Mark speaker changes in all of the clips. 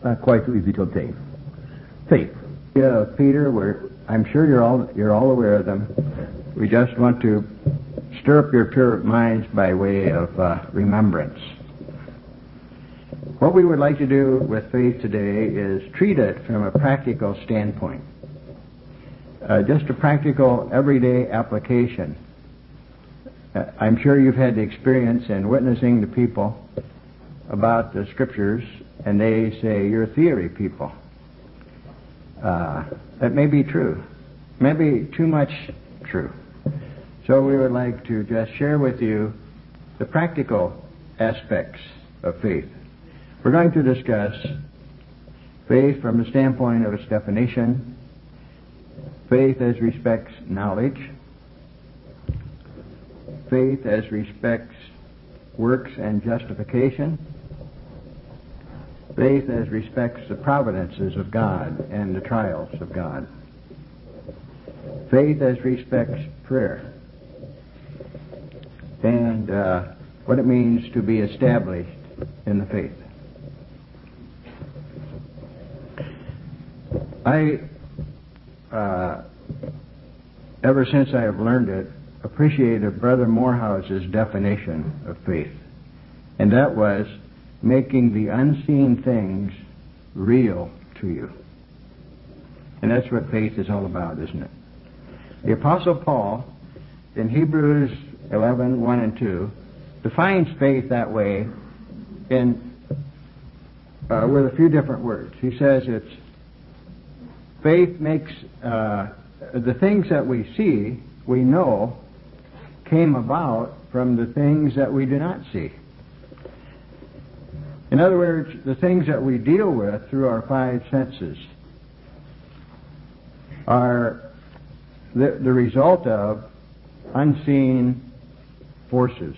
Speaker 1: quite so easy to obtain. Faith.
Speaker 2: Yeah, Peter, I'm sure you're all aware of them. We just want to stir up your pure minds by way of remembrance. What we would like to do with faith today is treat it from a practical standpoint. Just a practical, everyday application. I'm sure you've had the experience in witnessing to people about the Scriptures, and they say, "You're theory people." That may be true. Maybe too much true. So we would like to just share with you the practical aspects of faith. We're going to discuss faith from the standpoint of its definition, faith as respects knowledge, faith as respects works and justification, faith as respects the providences of God and the trials of God, faith as respects prayer, and what it means to be established in the faith. Ever since I have learned it, appreciated Brother Morehouse's definition of faith, and that was making the unseen things real to you. And that's what faith is all about, isn't it? The Apostle Paul, in Hebrews 11:1 and 2, defines faith that way with a few different words. He says faith makes the things that we see, we know, came about from the things that we do not see. In other words, the things that we deal with through our five senses are the result of unseen forces.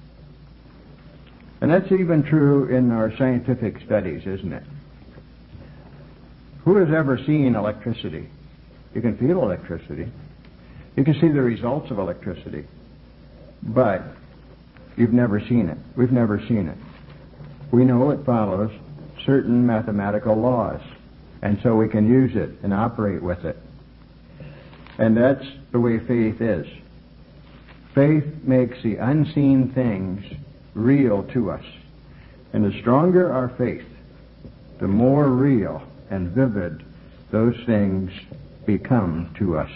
Speaker 2: And that's even true in our scientific studies, isn't it? Who has ever seen electricity? You can feel electricity. You can see the results of electricity. But you've never seen it. We've never seen it. We know it follows certain mathematical laws, and so we can use it and operate with it. And that's the way faith is. Faith makes the unseen things real to us. And the stronger our faith, the more real and vivid those things become to us.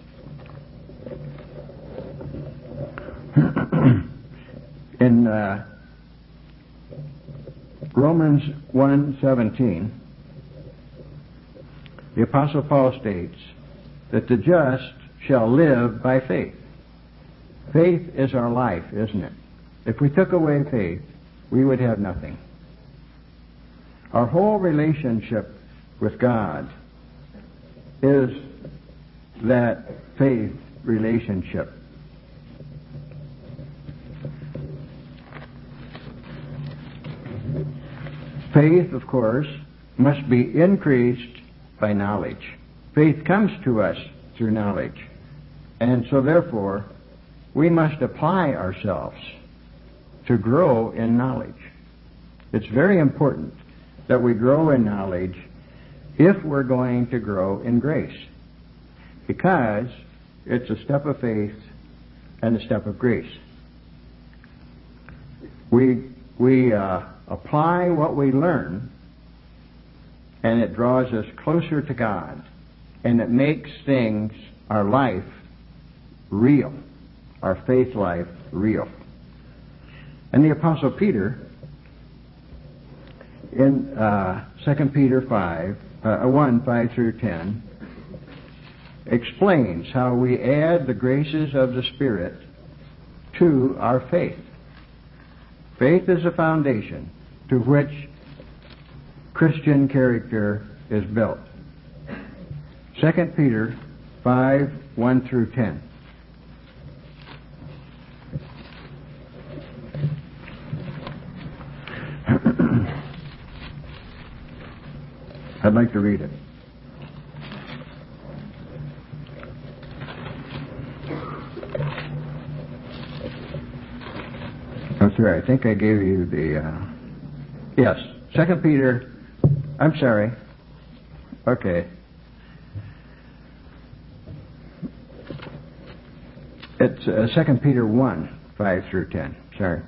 Speaker 2: In Romans 1:17, the Apostle Paul states that the just shall live by faith. Faith is our life, isn't it? If we took away faith, we would have nothing. Our whole relationship with God is that faith relationship. Faith, of course, must be increased by knowledge. Faith comes to us through knowledge. And so therefore, we must apply ourselves to grow in knowledge. It's very important that we grow in knowledge if we're going to grow in grace, because it's a step of faith and a step of grace. We apply what we learn, and it draws us closer to God, and it makes things, our life, real, our faith life real. And the Apostle Peter, in 2 Peter 1:5-10, explains how we add the graces of the Spirit to our faith. Faith is a foundation to which Christian character is built. 2 Peter 5:1-10. I'd like to read it. Oh, sorry, I think I gave you the... yes, 2 Peter I'm sorry. Okay. It's 2 Peter 1, 5 through 10. Sorry.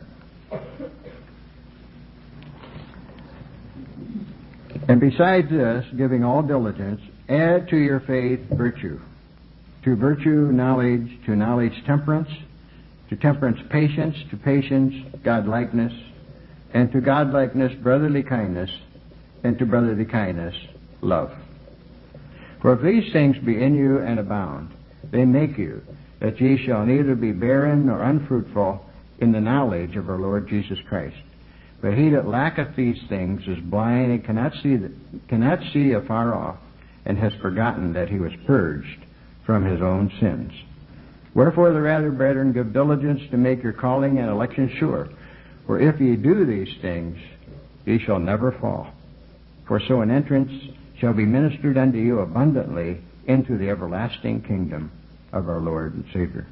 Speaker 2: And besides this, giving all diligence, add to your faith virtue. To virtue, knowledge. To knowledge, temperance. To temperance, patience. To patience, godlikeness. And to godlikeness, brotherly kindness. And to brotherly kindness, love. For if these things be in you and abound, they make you, that ye shall neither be barren nor unfruitful in the knowledge of our Lord Jesus Christ. But he that lacketh these things is blind and cannot see afar off, and has forgotten that he was purged from his own sins. Wherefore the rather, brethren, give diligence to make your calling and election sure. For if ye do these things, ye shall never fall. For so an entrance shall be ministered unto you abundantly into the everlasting kingdom of our Lord and Savior.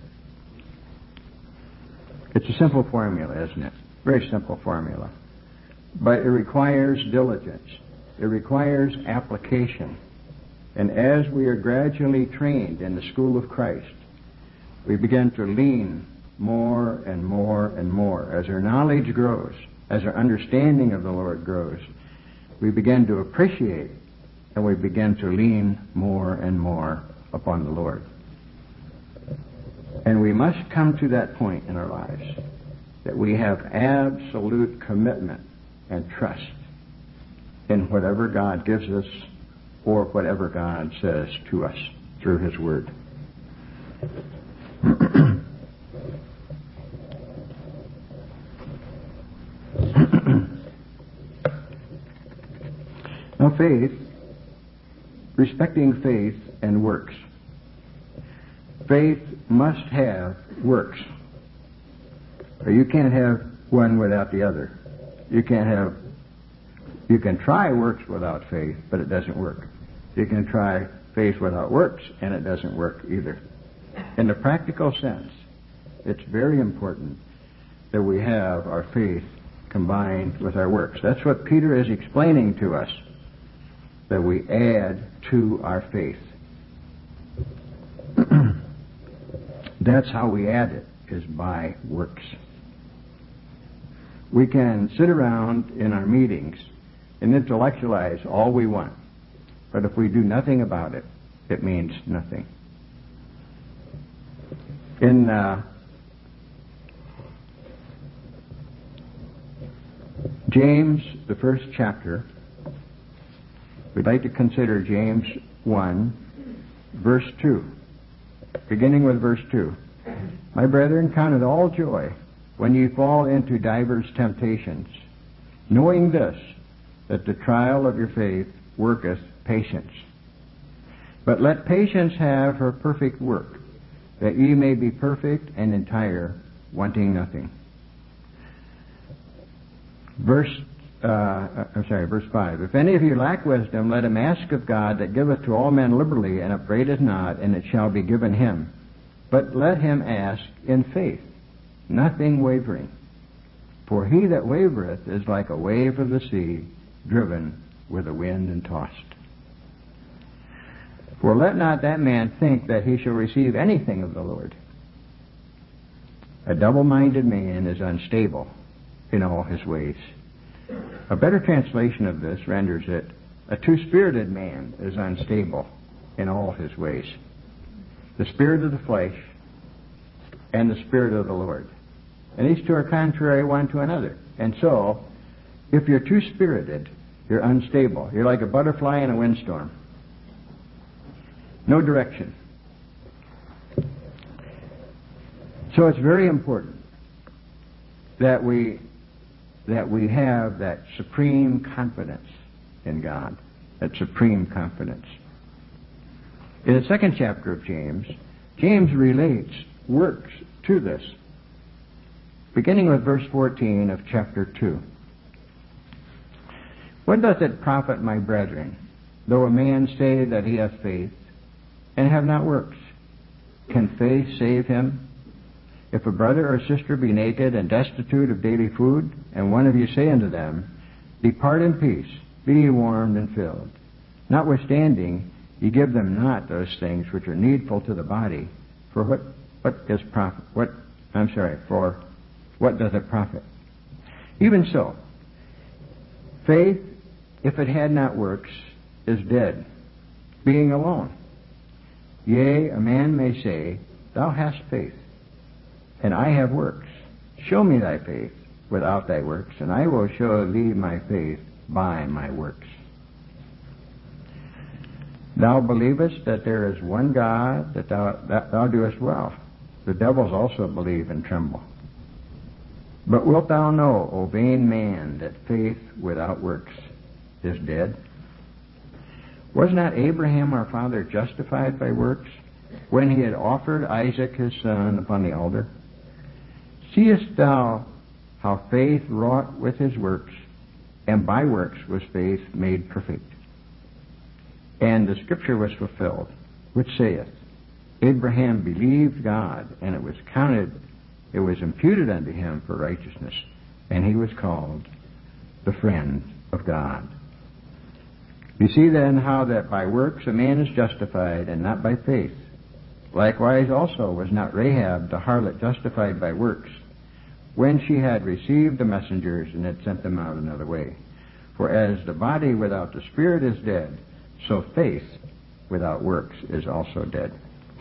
Speaker 2: It's a simple formula, isn't it? Very simple formula. But it requires diligence. It requires application. And as we are gradually trained in the school of Christ, we begin to lean more and more and more. As our knowledge grows, as our understanding of the Lord grows, we begin to appreciate and we begin to lean more and more upon the Lord. And we must come to that point in our lives that we have absolute commitment and trust in whatever God gives us or whatever God says to us through His Word. Now, faith, respecting faith and works. Faith must have works. Or you can't have one without the other. You can try works without faith, but it doesn't work. You can try faith without works, and it doesn't work either. In the practical sense, it's very important that we have our faith combined with our works. That's what Peter is explaining to us, that we add to our faith. That's how we add it, is by works. We can sit around in our meetings and intellectualize all we want, but if we do nothing about it, it means nothing. In James, the first chapter, we'd like to consider James 1, verse 2. Beginning with verse 2. My brethren, count it all joy when ye fall into divers temptations, knowing this, that the trial of your faith worketh patience. But let patience have her perfect work, that ye may be perfect and entire, wanting nothing. Verse 5. If any of you lack wisdom, let him ask of God, that giveth to all men liberally, and upbraideth not, and it shall be given him. But let him ask in faith, nothing wavering. For he that wavereth is like a wave of the sea, driven with the wind and tossed. For let not that man think that he shall receive anything of the Lord. A double-minded man is unstable in all his ways. A better translation of this renders it, a two-spirited man is unstable in all his ways. The spirit of the flesh and the spirit of the Lord. And these two are contrary one to another. And so, if you're two-spirited, you're unstable. You're like a butterfly in a windstorm. No direction. So it's very important that we have that supreme confidence in God. That supreme confidence. In the second chapter of James, James relates works to this. Beginning with verse 14 of chapter 2. What doth it profit, my brethren, though a man say that he hath faith, and have not works? Can faith save him? If a brother or sister be naked and destitute of daily food, and one of you say unto them, Depart in peace, be ye warmed and filled. Notwithstanding, ye give them not those things which are needful to the body, for what doth it profit? Even so, faith, if it had not works, is dead, being alone. Yea, a man may say, Thou hast faith, and I have works. Show me thy faith without thy works, and I will show thee my faith by my works. Thou believest that there is one God, that thou doest well. The devils also believe and tremble. But wilt thou know, O vain man, that faith without works is dead? Was not Abraham our father justified by works when he had offered Isaac his son upon the altar? Seest thou how faith wrought with his works, and by works was faith made perfect? And the scripture was fulfilled, which saith, Abraham believed God, and it was imputed unto him for righteousness, and he was called the friend of God. You see then how that by works a man is justified, and not by faith. Likewise also was not Rahab the harlot justified by works, when she had received the messengers and had sent them out another way. For as the body without the spirit is dead, so faith without works is also dead.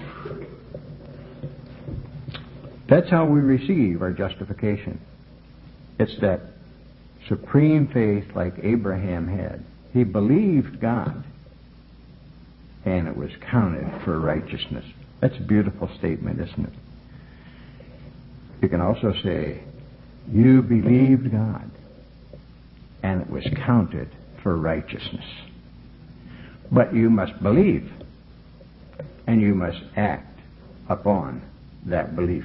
Speaker 2: That's how we receive our justification. It's that supreme faith like Abraham had. He believed God, and it was counted for righteousness. That's a beautiful statement, isn't it? You can also say, you believed God, and it was counted for righteousness. But you must believe, and you must act upon that belief.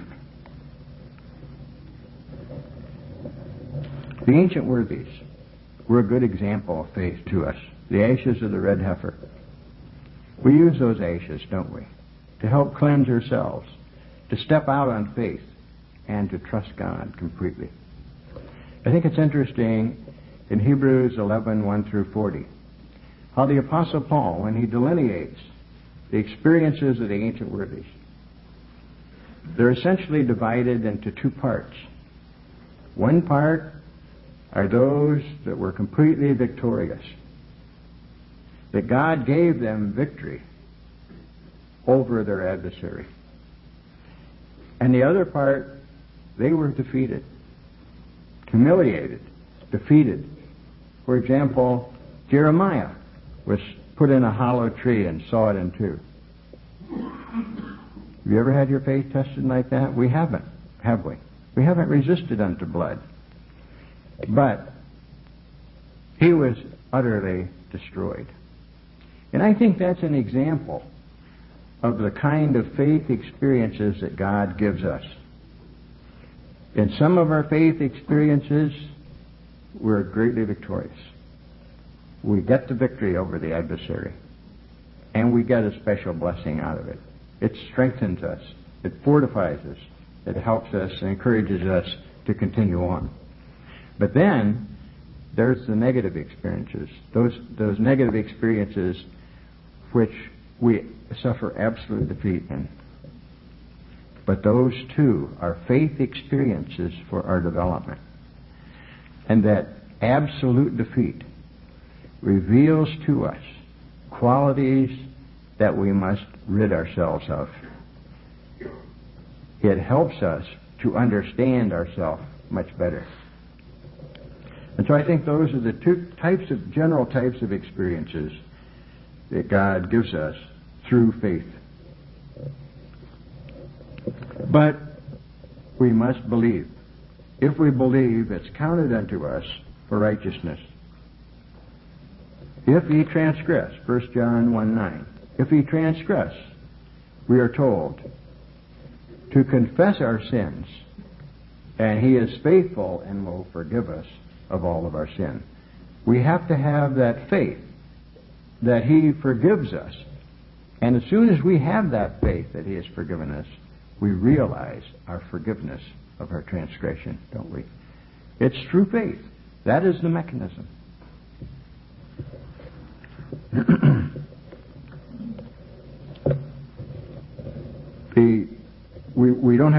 Speaker 2: The ancient worthies were a good example of faith to us. The ashes of the red heifer. We use those ashes, don't we, to help cleanse ourselves, to step out on faith, and to trust God completely. I think it's interesting in Hebrews 11:1 through 40, how the Apostle Paul, when he delineates the experiences of the ancient worthies, they're essentially divided into two parts. One part are those that were completely victorious, that God gave them victory over their adversary. And the other part, they were defeated, humiliated, defeated. For example, Jeremiah was put in a hollow tree and sawed in two. Have you ever had your faith tested like that? We haven't, have we? We haven't resisted unto blood. But he was utterly destroyed. And I think that's an example of the kind of faith experiences that God gives us. In some of our faith experiences, we're greatly victorious. We get the victory over the adversary, and we get a special blessing out of it. It strengthens us. It fortifies us. It helps us and encourages us to continue on. But then there's the negative experiences. Those negative experiences which we suffer absolute defeat in. But those too are faith experiences for our development. And that absolute defeat reveals to us qualities that we must rid ourselves of. It helps us to understand ourselves much better. And so I think those are the two general types of experiences that God gives us through faith. But we must believe. If we believe, it's counted unto us for righteousness. If ye transgress, 1 John 1:9. If ye transgress, we are told to confess our sins, and he is faithful and will forgive us of all of our sin. We have to have that faith that he forgives us. And as soon as we have that faith that he has forgiven us, we realize our forgiveness of our transgression, don't we? It's through faith. That is the mechanism.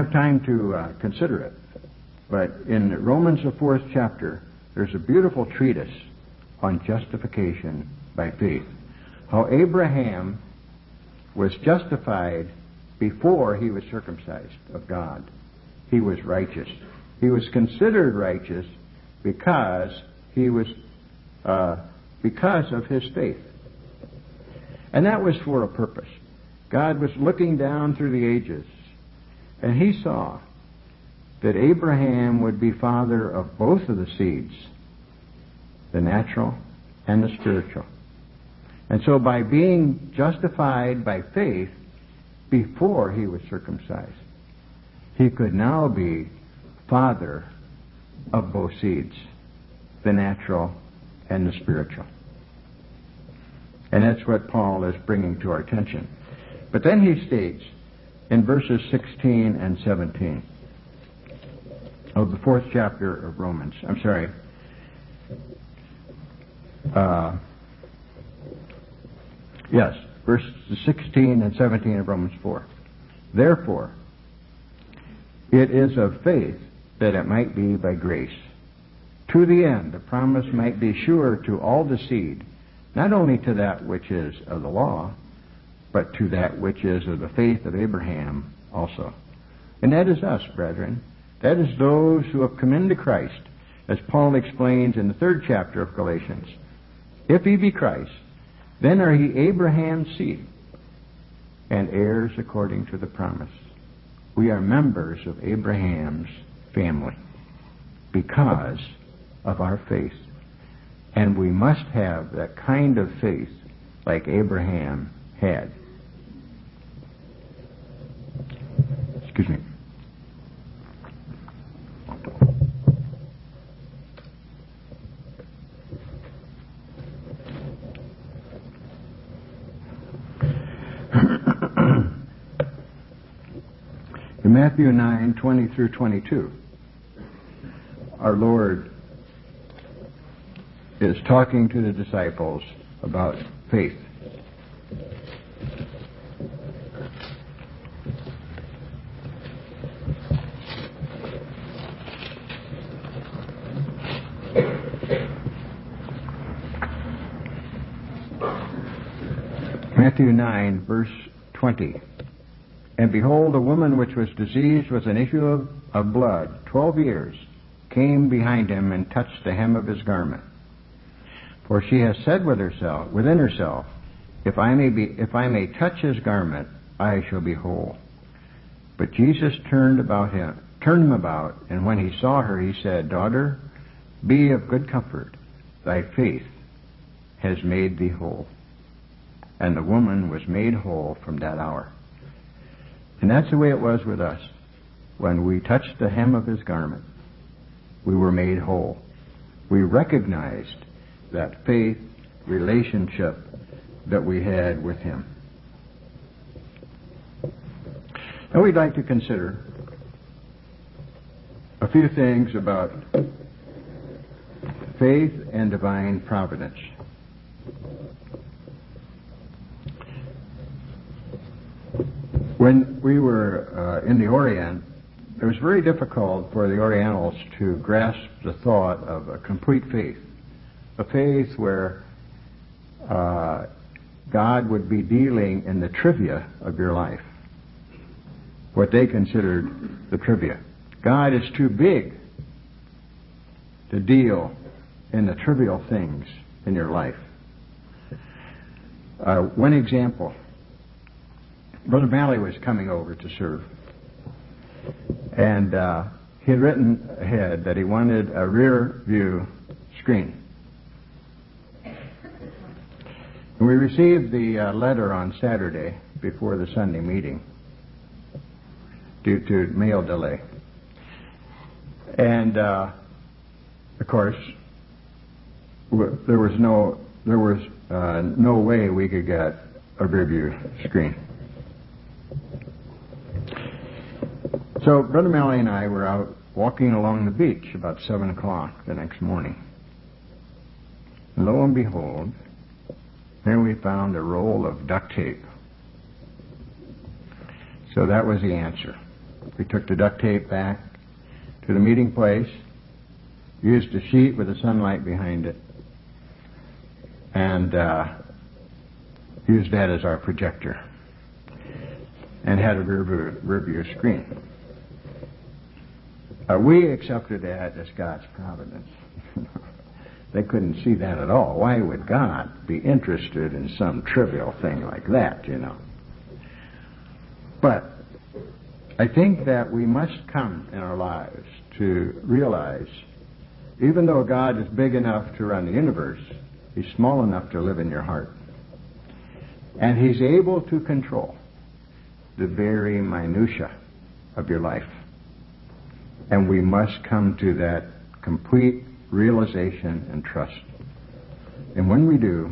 Speaker 2: have time to consider it, but in Romans, the 4th chapter, there's a beautiful treatise on justification by faith. How Abraham was justified before he was circumcised of God. He was righteous. He was considered righteous because of his faith. And that was for a purpose. God was looking down through the ages, and he saw that Abraham would be father of both of the seeds, the natural and the spiritual. And so by being justified by faith before he was circumcised, he could now be father of both seeds, the natural and the spiritual. And that's what Paul is bringing to our attention. But then he states in verses 16 and 17 of the 4th chapter of Romans, verses 16 and 17 of Romans 4. Therefore, it is of faith that it might be by grace, to the end the promise might be sure to all the seed, not only to that which is of the law, but to that which is of the faith of Abraham also. And that is us, brethren. That is those who have come into Christ, as Paul explains in the 3rd chapter of Galatians. If ye be Christ, then are ye Abraham's seed, and heirs according to the promise. We are members of Abraham's family because of our faith. And we must have that kind of faith like Abraham had. Excuse me. In Matthew 9:20 through 22, our Lord is talking to the disciples about faith. Matthew 9, verse 20. And behold, a woman which was diseased with an issue of blood 12 years came behind him and touched the hem of his garment. For she has said within herself, if I may touch his garment, I shall be whole. But Jesus turned him about, and when he saw her, he said, Daughter, be of good comfort. Thy faith has made thee whole. And the woman was made whole from that hour. And that's the way it was with us. When we touched the hem of his garment, we were made whole. We recognized that faith relationship that we had with him. Now we'd like to consider a few things about faith and divine providence. When we were in the Orient, it was very difficult for the Orientals to grasp the thought of a complete faith. A faith where God would be dealing in the trivia of your life. What they considered the trivia. God is too big to deal in the trivial things in your life. One example. Brother Malley was coming over to serve. And he had written ahead that he wanted a rear view screen. And we received the letter on Saturday before the Sunday meeting due to mail delay. And of course, there was no way we could get a rear view screen. So Brother Malley and I were out walking along the beach about 7 o'clock the next morning. And lo and behold, there we found a roll of duct tape. So that was the answer. We took the duct tape back to the meeting place, used a sheet with the sunlight behind it, and used that as our projector, and had a rear view screen. We accepted that as God's providence. They couldn't see that at all. Why would God be interested in some trivial thing like that, you know? But I think that we must come in our lives to realize, even though God is big enough to run the universe, He's small enough to live in your heart. And He's able to control the very minutia of your life. And we must come to that complete realization and trust. And when we do,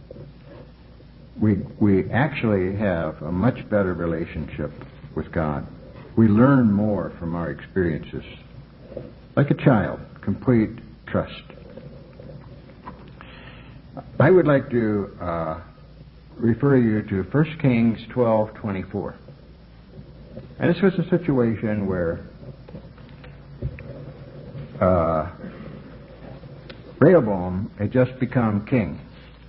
Speaker 2: we actually have a much better relationship with God. We learn more from our experiences. Like a child, complete trust. I would like to refer you to 1 Kings 12:24. And this was a situation where Rehoboam had just become king.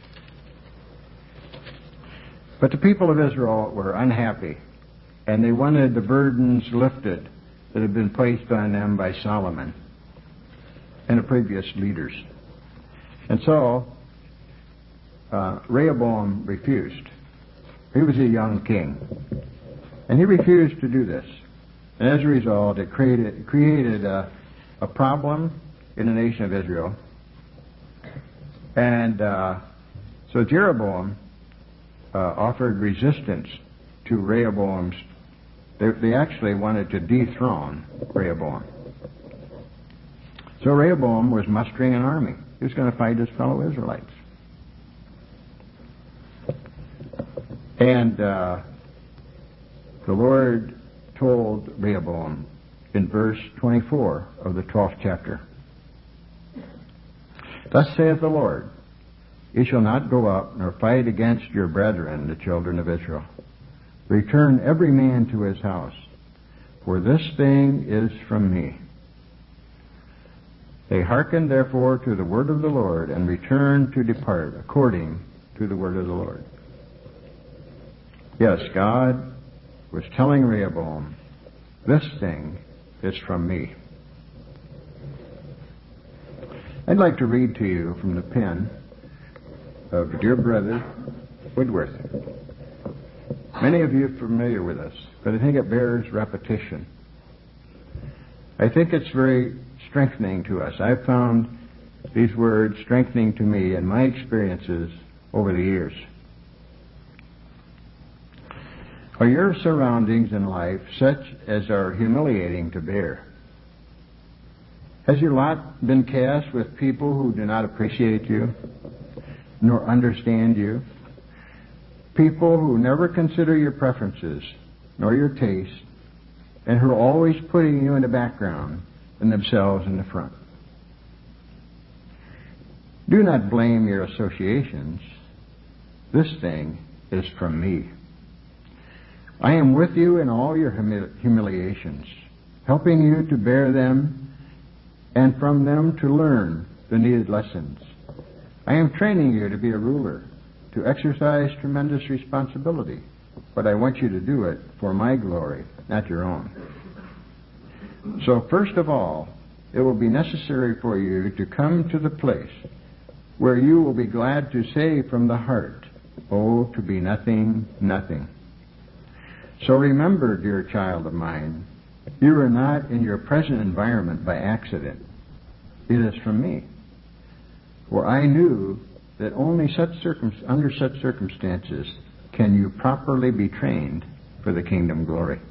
Speaker 2: But the people of Israel were unhappy, and they wanted the burdens lifted that had been placed on them by Solomon and the previous leaders. And so Rehoboam refused. He was a young king, and he refused to do this. And as a result, it created a problem in the nation of Israel. And so Jeroboam offered resistance to Rehoboam's. They actually wanted to dethrone Rehoboam. So Rehoboam was mustering an army. He was going to fight his fellow Israelites. And the Lord told Rehoboam in verse 24 of the 12th chapter, "Thus saith the Lord, ye shall not go up nor fight against your brethren, the children of Israel. Return every man to his house, for this thing is from me. They hearkened therefore to the word of the Lord, and returned to depart according to the word of the Lord." Yes, God was telling Rehoboam, this thing is from me. I'd like to read to you from the pen of dear brother Woodworth. Many of you are familiar with this, but I think it bears repetition. I think it's very strengthening to us. I've found these words strengthening to me in my experiences over the years. Are your surroundings in life such as are humiliating to bear? Has your lot been cast with people who do not appreciate you, nor understand you? People who never consider your preferences, nor your tastes, and who are always putting you in the background and themselves in the front. Do not blame your associations. This thing is from me. I am with you in all your humiliations, helping you to bear them and from them to learn the needed lessons. I am training you to be a ruler, to exercise tremendous responsibility, but I want you to do it for my glory, not your own. So first of all, it will be necessary for you to come to the place where you will be glad to say from the heart, "Oh, to be nothing, nothing." So remember, dear child of mine, you are not in your present environment by accident. It is from me. For I knew that only under such circumstances can you properly be trained for the kingdom glory.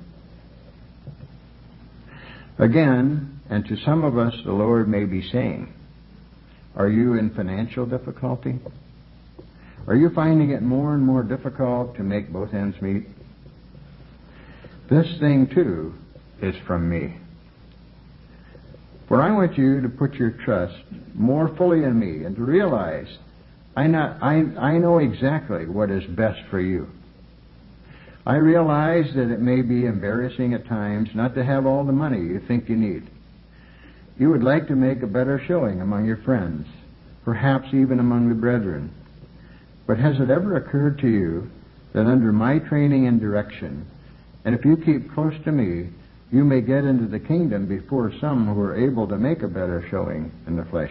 Speaker 2: Again, and to some of us the Lord may be saying, are you in financial difficulty? Are you finding it more and more difficult to make both ends meet? This thing, too, is from me. For I want you to put your trust more fully in me and to realize I know exactly what is best for you. I realize that it may be embarrassing at times not to have all the money you think you need. You would like to make a better showing among your friends, perhaps even among the brethren. But has it ever occurred to you that under my training and direction, and if you keep close to me, you may get into the kingdom before some who are able to make a better showing in the flesh?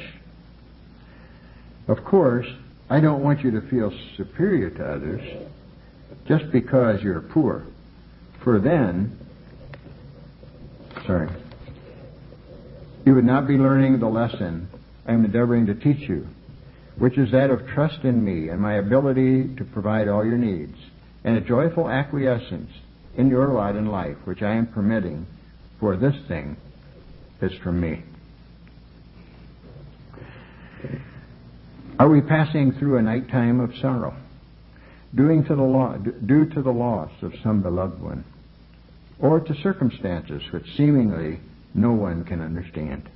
Speaker 2: Of course, I don't want you to feel superior to others just because you're poor. For then, you would not be learning the lesson I am endeavoring to teach you, which is that of trust in me and my ability to provide all your needs, and a joyful acquiescence in your lot in life, which I am permitting, for this thing is from me. Are we passing through a night time of sorrow, due to the loss of some beloved one, or to circumstances which seemingly no one can understand?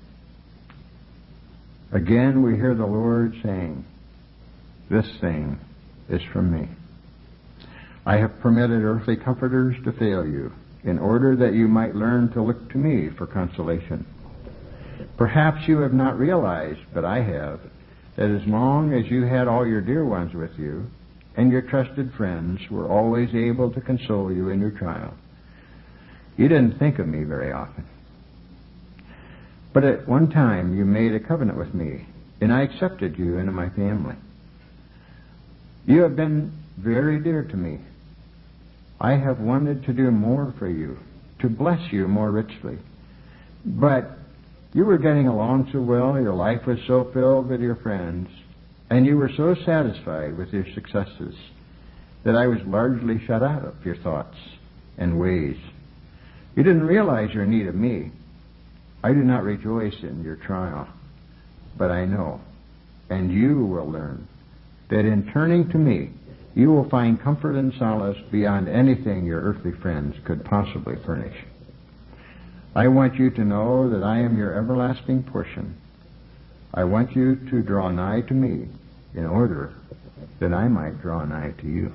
Speaker 2: Again, we hear the Lord saying, this thing is from me. I have permitted earthly comforters to fail you, in order that you might learn to look to me for consolation. Perhaps you have not realized, but I have, that as long as you had all your dear ones with you, and your trusted friends were always able to console you in your trial, you didn't think of me very often. But at one time you made a covenant with me, and I accepted you into my family. You have been very dear to me. I have wanted to do more for you, to bless you more richly. But you were getting along so well, your life was so filled with your friends, and you were so satisfied with your successes that I was largely shut out of your thoughts and ways. You didn't realize your need of me. I do not rejoice in your trial, but I know, and you will learn, that in turning to me, you will find comfort and solace beyond anything your earthly friends could possibly furnish. I want you to know that I am your everlasting portion. I want you to draw nigh to me in order that I might draw nigh to you.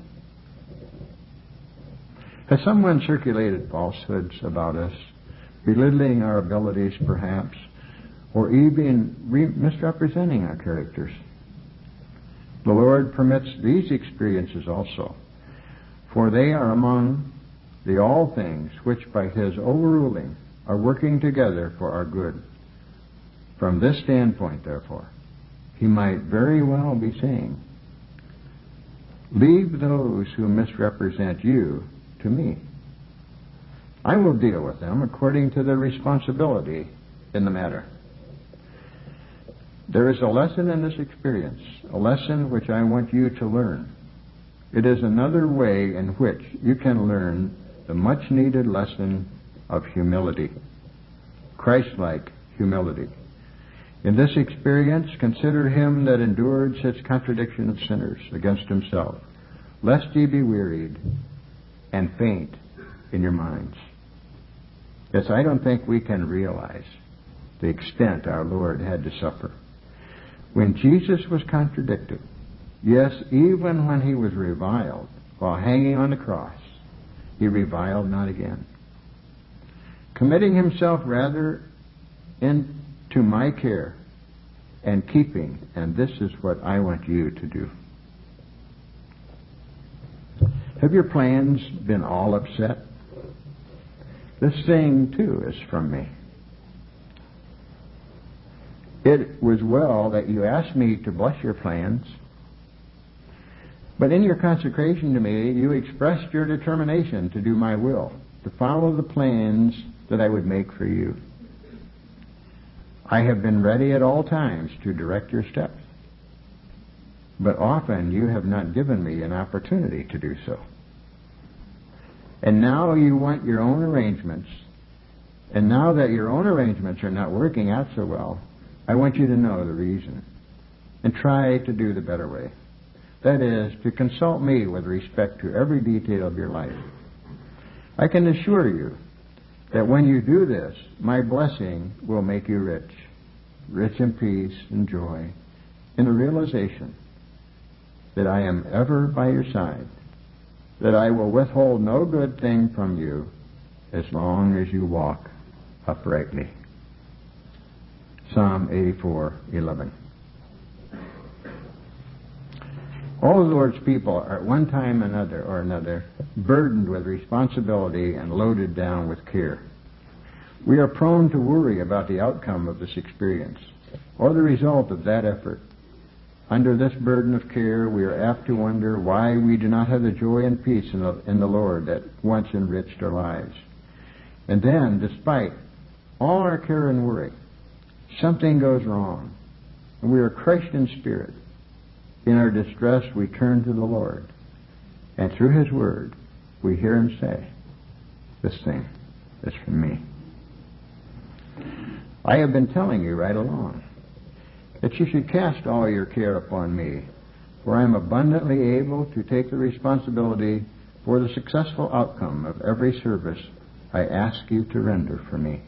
Speaker 2: Has someone circulated falsehoods about us, belittling our abilities perhaps, or even misrepresenting our characters? The Lord permits these experiences also, for they are among the all things which by His overruling are working together for our good. From this standpoint, therefore, He might very well be saying, leave those who misrepresent you to me. I will deal with them according to their responsibility in the matter. There is a lesson in this experience, a lesson which I want you to learn. It is another way in which you can learn the much-needed lesson of humility, Christ-like humility. In this experience, consider Him that endured such contradiction of sinners against Himself, lest ye be wearied and faint in your minds. Yes, I don't think we can realize the extent our Lord had to suffer. When Jesus was contradicted, yes, even when He was reviled while hanging on the cross, He reviled not again, committing Himself rather into my care and keeping, and this is what I want you to do. Have your plans been all upset? This thing, too, is from me. It was well that you asked me to bless your plans, but in your consecration to me, you expressed your determination to do my will, to follow the plans that I would make for you. I have been ready at all times to direct your steps, but often you have not given me an opportunity to do so. And now you want your own arrangements, and now that your own arrangements are not working out so well, I want you to know the reason and try to do the better way. That is, to consult me with respect to every detail of your life. I can assure you that when you do this, my blessing will make you rich, rich in peace and joy, in the realization that I am ever by your side that I will withhold no good thing from you as long as you walk uprightly. Psalm 84:11. All of the Lord's people are at one time or another burdened with responsibility and loaded down with care. We are prone to worry about the outcome of this experience or the result of that effort. Under this burden of care, we are apt to wonder why we do not have the joy and peace in the Lord that once enriched our lives. And then, despite all our care and worry, something goes wrong, and we are crushed in spirit. In our distress, we turn to the Lord, and through His Word, we hear Him say, "This thing is from me." I have been telling you right along that you should cast all your care upon me, for I am abundantly able to take the responsibility for the successful outcome of every service I ask you to render for me.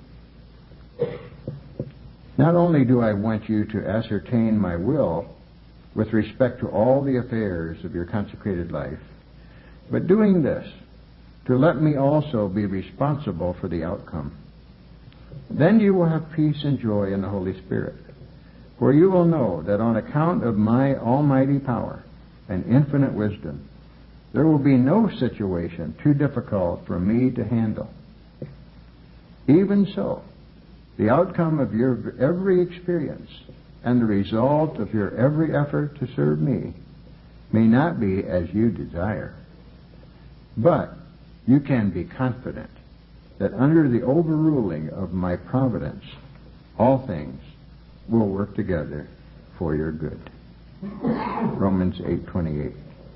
Speaker 2: Not only do I want you to ascertain my will with respect to all the affairs of your consecrated life, but doing this, to let me also be responsible for the outcome. Then you will have peace and joy in the Holy Spirit, for you will know that on account of my almighty power and infinite wisdom, there will be no situation too difficult for me to handle. Even so, the outcome of your every experience and the result of your every effort to serve me may not be as you desire, but you can be confident that under the overruling of my providence, all things will work together for your good. Romans 8:28.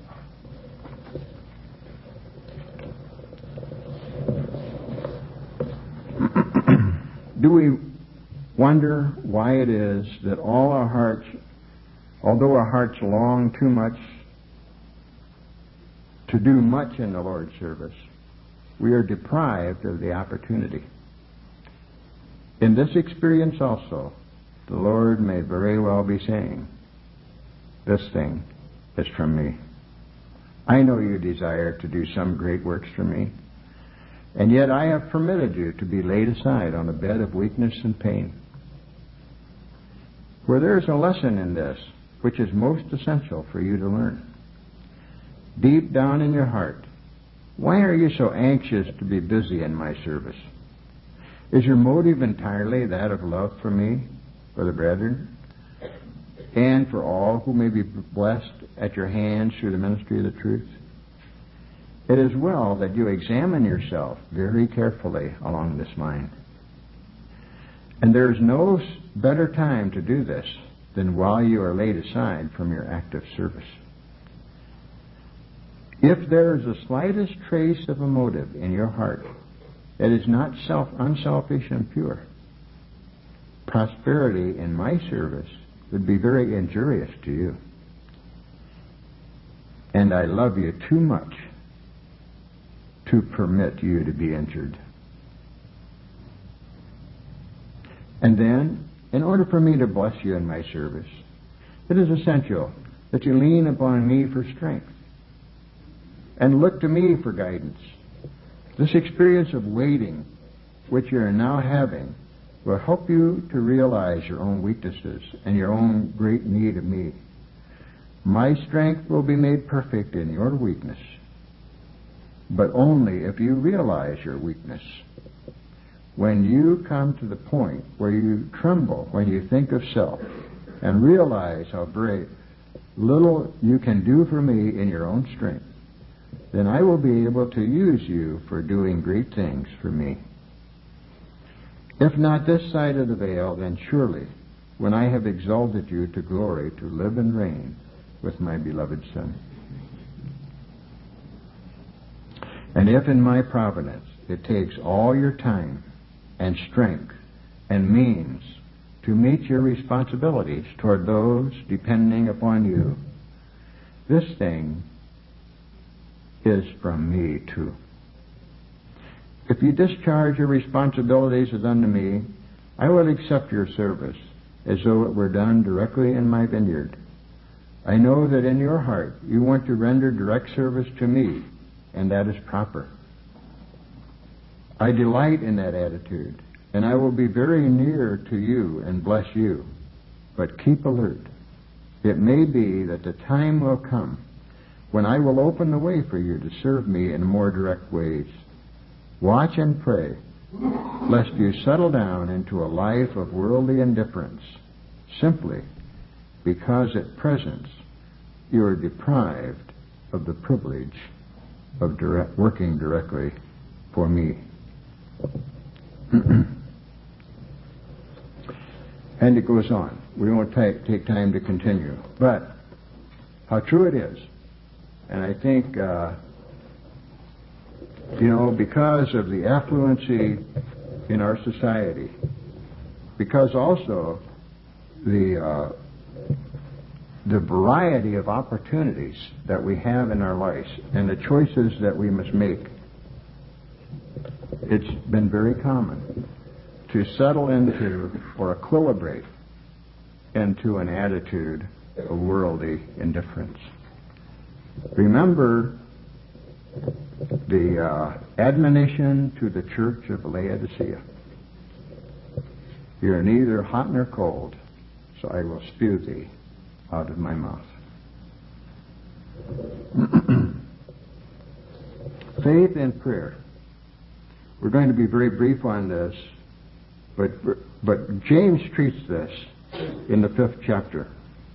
Speaker 2: Do we wonder why it is that although our hearts long too much to do much in the Lord's service, we are deprived of the opportunity? In this experience also, the Lord may very well be saying, "This thing is from me. I know you desire to do some great works for me, and yet I have permitted you to be laid aside on a bed of weakness and pain." For there is a lesson in this which is most essential for you to learn. Deep down in your heart, why are you so anxious to be busy in my service? Is your motive entirely that of love for me, for the brethren, and for all who may be blessed at your hands through the ministry of the truth? It is well that you examine yourself very carefully along this line. And there is no better time to do this than while you are laid aside from your active service. If there is the slightest trace of a motive in your heart that is not unselfish and pure, prosperity in my service would be very injurious to you. And I love you too much to permit you to be injured. And then, in order for me to bless you in my service, it is essential that you lean upon me for strength and look to me for guidance. This experience of waiting, which you are now having, will help you to realize your own weaknesses and your own great need of me. My strength will be made perfect in your weakness, but only if you realize your weakness. When you come to the point where you tremble when you think of self and realize how very little you can do for me in your own strength, then I will be able to use you for doing great things for me. If not this side of the veil, then surely when I have exalted you to glory to live and reign with my beloved Son. And if in my providence it takes all your time and strength and means to meet your responsibilities toward those depending upon you, this thing is from me too. If you discharge your responsibilities as unto me, I will accept your service as though it were done directly in my vineyard. I know that in your heart you want to render direct service to me and that is proper. I delight in that attitude, and I will be very near to you and bless you. But keep alert. It may be that the time will come when I will open the way for you to serve me in more direct ways. Watch and pray, lest you settle down into a life of worldly indifference, simply because at present you are deprived of the privilege of working directly for me. And it goes on. We won't take time to continue. But how true it is. And I think, because of the affluency in our society, because also the variety of opportunities that we have in our lives and the choices that we must make, it's been very common to settle into or equilibrate into an attitude of worldly indifference. Remember the admonition to the church of Laodicea. You are neither hot nor cold, so I will spew thee out of my mouth. Faith and prayer. We're going to be very brief on this, but James treats this in the 5th chapter.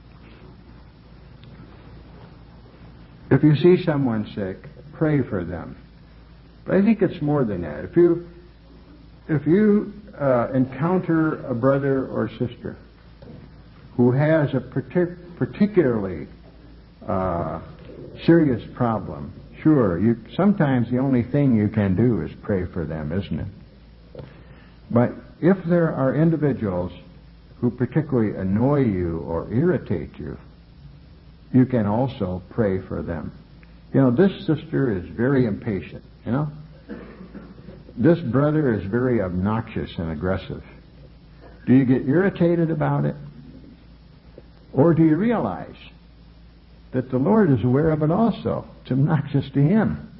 Speaker 2: If you see someone sick, pray for them. But I think it's more than that. If you encounter a brother or sister who has a particularly serious problem, sure, sometimes the only thing you can do is pray for them, isn't it? But if there are individuals who particularly annoy you or irritate you, you can also pray for them. This sister is very impatient, This brother is very obnoxious and aggressive. Do you get irritated about it? Or do you realize that the Lord is aware of it also? It's obnoxious to Him.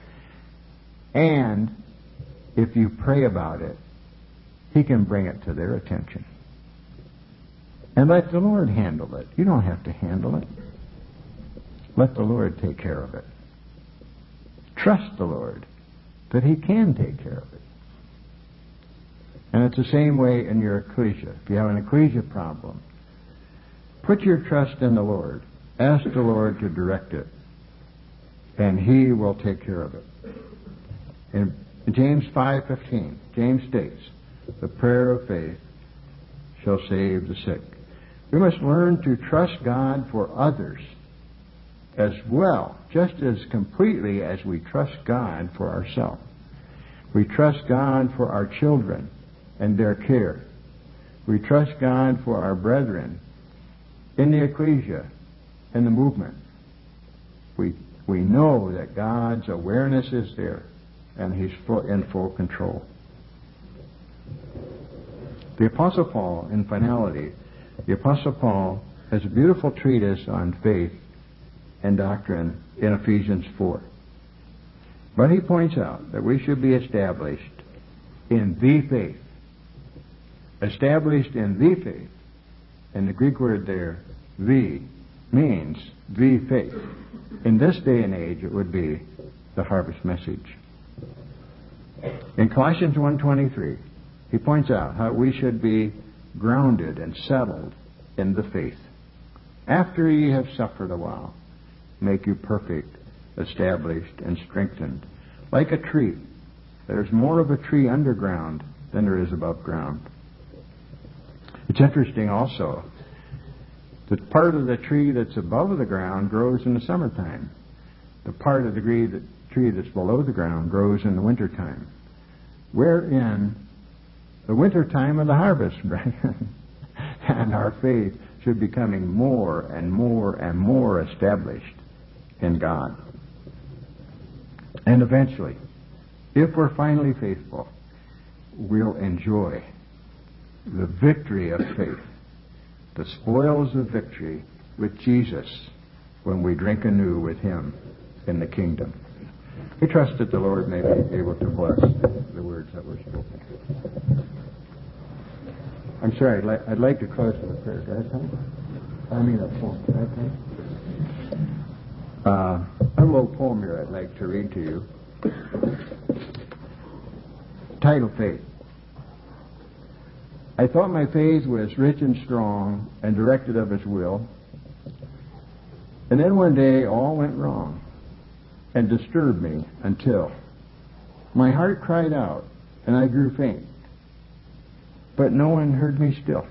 Speaker 2: And if you pray about it, He can bring it to their attention. And let the Lord handle it. You don't have to handle it. Let the Lord take care of it. Trust the Lord that He can take care of it. And it's the same way in your ecclesia. If you have an ecclesia problem, put your trust in the Lord. Ask the Lord to direct it. And He will take care of it. In James 5:15, James states, the prayer of faith shall save the sick. We must learn to trust God for others as well, just as completely as we trust God for ourselves. We trust God for our children and their care. We trust God for our brethren in the ecclesia and the movement. We know that God's awareness is there and He's in full control. The Apostle Paul, in finality, the Apostle Paul has a beautiful treatise on faith and doctrine in Ephesians 4. But he points out that we should be established in the faith. Established in the faith. And the Greek word there, the, means the faith. In this day and age, it would be the harvest message. In Colossians 1:23, he points out how we should be grounded and settled in the faith. After ye have suffered a while, make you perfect, established, and strengthened. Like a tree. There's more of a tree underground than there is above ground. It's interesting also that part of the tree that's above the ground grows in the summertime. The part of the tree that's below the ground grows in the wintertime. We're in the wintertime of the harvest, right? And our faith should be becoming more and more and more established in God. And eventually, if we're finally faithful, we'll enjoy the victory of faith, the spoils of victory with Jesus when we drink anew with Him in the kingdom. We trust that the Lord may be able to bless the words that were spoken. I'm sorry, I'd like to close with a prayer. Do I have time? I mean a poem. Do I have time? A little poem here I'd like to read to you. Title, Faith. I thought my faith was rich and strong and directed of His will. And then one day all went wrong and disturbed me until my heart cried out and I grew faint. But no one heard me still.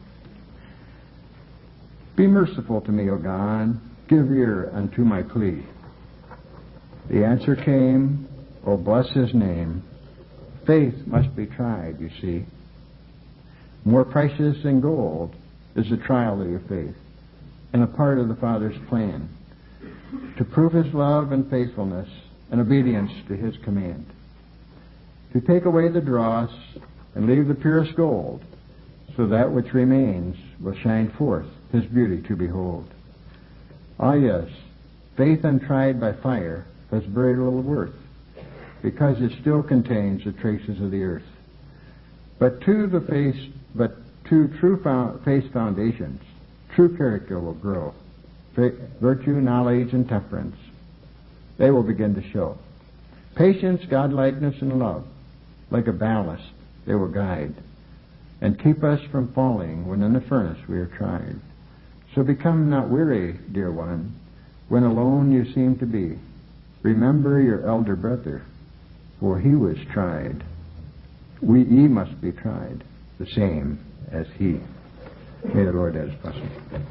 Speaker 2: Be merciful to me, O God. Give ear unto my plea. The answer came, oh bless His name. Faith must be tried, you see. More precious than gold is the trial of your faith, and a part of the Father's plan to prove His love and faithfulness and obedience to His command, to take away the dross and leave the purest gold, so that which remains will shine forth His beauty to behold. Ah yes, faith untried by fire has very little worth, because it still contains the traces of the earth. But to true faith foundations, true character will grow. Virtue, knowledge, and temperance, they will begin to show. Patience, godlikeness, and love, like a ballast, they will guide and keep us from falling when in the furnace we are tried. So become not weary, dear one, when alone you seem to be. Remember your elder brother, for he was tried. Ye must be tried, the same as he. May the Lord add his blessing.